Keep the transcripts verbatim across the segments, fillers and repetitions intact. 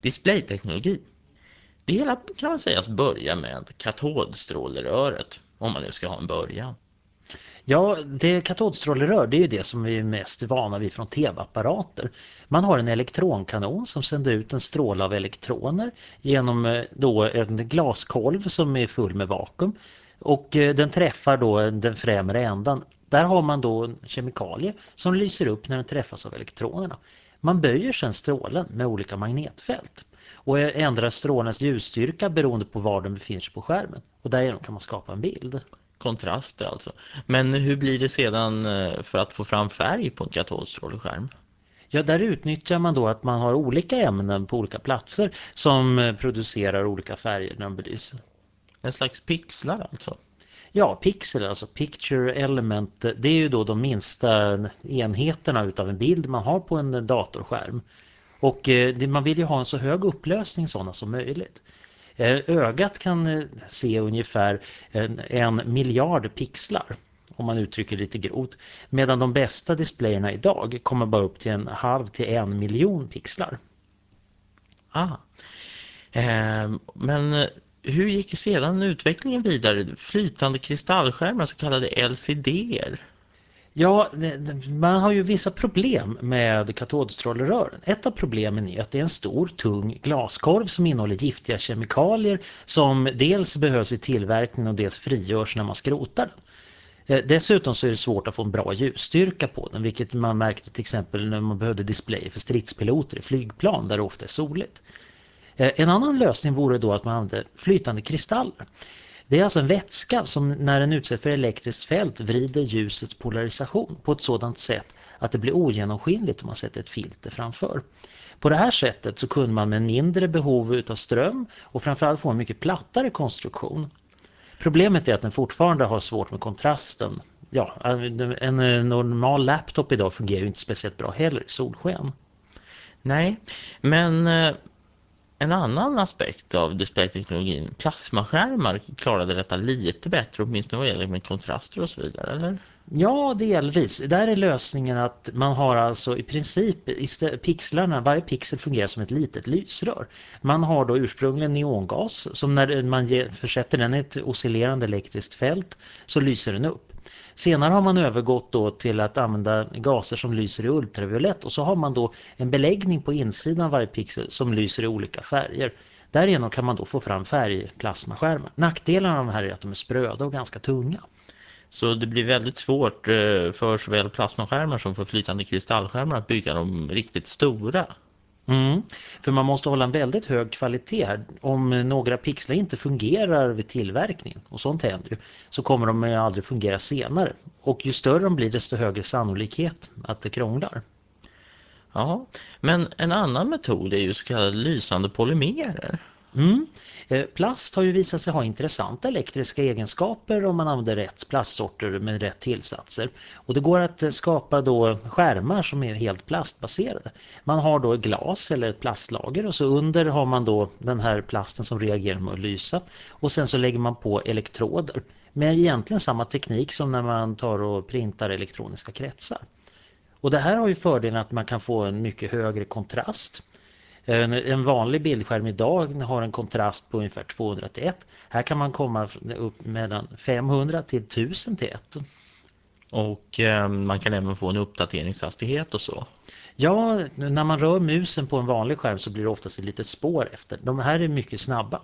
Displayteknologi. Det hela kan man säga börja med katodstråleröret, om man nu ska ha en början. Ja, det katodstrålerör, det är ju det som vi är mest vana vid från tv-apparater. Man har en elektronkanon som sänder ut en stråle av elektroner genom eh, då en glaskolv som är full med vakuum. Och eh, den träffar då den främre ändan. Där har man då en kemikalie som lyser upp när den träffas av elektronerna. Man böjer sedan strålen med olika magnetfält och ändrar strålens ljusstyrka beroende på var den befinner sig på skärmen. Och därigenom kan man skapa en bild. Kontraster alltså. Men hur blir det sedan eh, för att få fram färg på en katodstråleskärm? Ja, där utnyttjar man då att man har olika ämnen på olika platser som eh, producerar olika färger när de belyser. En slags pixlar alltså. Ja, pixel, alltså picture element, det är ju då de minsta enheterna utav en bild man har på en datorskärm. Och eh, det- man vill ju ha en så hög upplösning sådana som möjligt. Eh, Ögat kan eh, se ungefär en, en miljard pixlar, om man uttrycker lite grovt. Medan de bästa displayerna idag kommer bara upp till en halv till en miljon pixlar. Ah. Eh, men eh, hur gick sedan utvecklingen vidare? Flytande kristallskärmar, så kallade L C D-er. Ja, det- det- man har ju vissa problem med katodstrålerören. Ett av problemen är att det är en stor, tung glaskorv som innehåller giftiga kemikalier som dels behövs vid tillverkningen och dels frigörs när man skrotar den. Eh, Dessutom så är det svårt att få en bra ljusstyrka på den, vilket man märkte till exempel när man behövde display för stridspiloter i flygplan där det ofta är soligt. Eh, En annan lösning vore då att man använde flytande kristaller. Det är alltså en vätska som när den utsätts för elektriskt fält vrider ljusets polarisation på ett sådant sätt att det blir ogenomskinligt om man sätter ett filter framför. På det här sättet så kunde man med mindre behov av ström och framförallt få en mycket plattare konstruktion. Problemet är att den fortfarande har svårt med kontrasten. Ja, en normal laptop idag fungerar ju inte speciellt bra heller i solsken. Nej, men eh, en annan aspekt av displayteknologin, plasmaskärmar, klarade detta lite bättre, åtminstone vad gäller med kontraster och så vidare, eller? Ja, delvis. Där är lösningen att man har alltså i princip istä- pixlarna, varje pixel fungerar som ett litet lysrör. Man har då ursprungligen neongas som när man ge- försätter den i ett oscillerande elektriskt fält så lyser den upp. Senare har man övergått då till att använda gaser som lyser i ultraviolett och så har man då en beläggning på insidan av varje pixel som lyser i olika färger. Därigenom kan man då få fram färgplasmaskärmar. Nackdelarna av de här är att de är spröda och ganska tunga. Så det blir väldigt svårt eh, för såväl plasmaskärmar som för flytande kristallskärmar att bygga dem riktigt stora. Mm. För man måste hålla en väldigt hög kvalitet här. Om några pixlar inte fungerar vid tillverkningen, och sånt händer ju, så kommer de aldrig fungera senare. Och ju större de blir desto högre sannolikhet att det krånglar. Ja, men en annan metod är ju så kallade lysande polymerer. Mm. Eh, Plast har ju visat sig ha intressanta elektriska egenskaper om man använder rätt plastsorter med rätt tillsatser. Och det går att eh, skapa då skärmar som är helt plastbaserade. Man har då glas eller ett plastlager och så under har man då den här plasten som reagerar med att lysa. Och sen så lägger man på elektroder med egentligen samma teknik som när man tar och printar elektroniska kretsar. Och det här har ju fördelen att man kan få en mycket högre kontrast. En en vanlig bildskärm idag har en kontrast på ungefär tvåhundra till ett. Här kan man komma upp mellan femhundra till tusen till ett. Och eh, man kan även få en uppdateringshastighet och så. Ja, när man rör musen på en vanlig skärm så blir det oftast ett litet spår efter. De här är mycket snabba.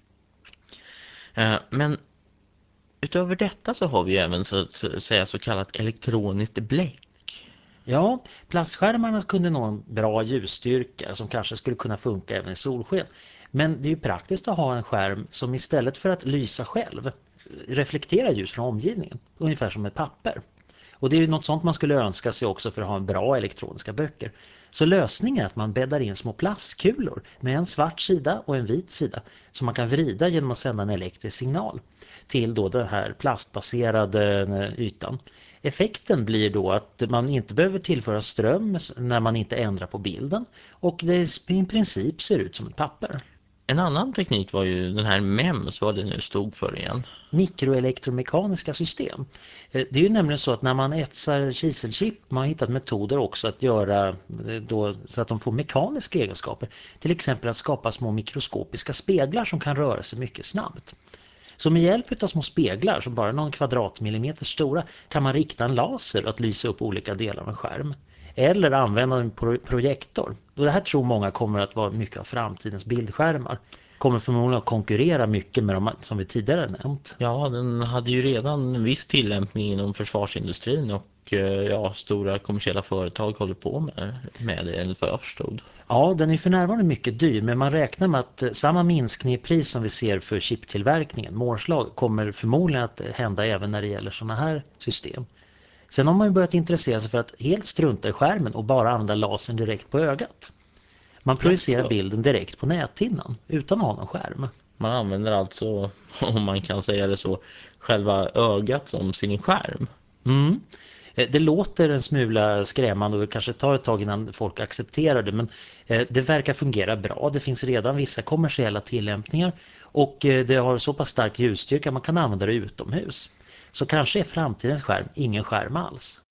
Eh, men utöver detta så har vi även så att säga så kallat elektroniskt bläck. Ja, plastskärmarna kunde nå en bra ljusstyrka som kanske skulle kunna funka även i solsken. Men det är ju praktiskt att ha en skärm som istället för att lysa själv reflekterar ljus från omgivningen, ungefär som ett papper. Och det är ju något sånt man skulle önska sig också för att ha en bra elektroniska böcker. Så lösningen är att man bäddar in små plastkulor med en svart sida och en vit sida som man kan vrida genom att sända en elektrisk signal till då den här plastbaserade ytan. Effekten blir då att man inte behöver tillföra ström när man inte ändrar på bilden och det i princip ser ut som ett papper. En annan teknik var ju den här M E M S, vad det nu stod för igen. Mikroelektromekaniska system. Eh, Det är ju nämligen så att när man etsar kiselchip, man har hittat metoder också att göra eh, då, så att de får mekaniska egenskaper. Till exempel att skapa små mikroskopiska speglar som kan röra sig mycket snabbt. Så med hjälp av små speglar som bara är någon kvadratmillimeter stora kan man rikta en laser att lysa upp olika delar av en skärm. Eller använda en pro- projektor. Och det här tror många kommer att vara mycket av framtidens bildskärmar. Kommer förmodligen att konkurrera mycket med de som vi tidigare nämnt. Ja, den hade ju redan en viss tillämpning inom försvarsindustrin och eh, ja, stora kommersiella företag håller på med, med det enligt vad jag förstod. Ja, den är för närvarande mycket dyr, men man räknar med att eh, samma minskning i pris som vi ser för chiptillverkningen, Moore's kommer förmodligen att hända även när det gäller sådana här system. Sen har man ju börjat intressera sig för att helt strunta i skärmen och bara använda lasern direkt på ögat. Man projicerar Jaså. bilden direkt på näthinnan utan att ha någon skärm. Man använder alltså, om man kan säga det så, själva ögat som sin skärm. Mm. Eh, Det låter en smula skrämmande och det kanske tar ett tag innan folk accepterar det, men eh, det verkar fungera bra. Det finns redan vissa kommersiella tillämpningar och eh, det har så pass stark ljusstyrka att man kan använda det utomhus. Så kanske är framtidens skärm ingen skärm alls.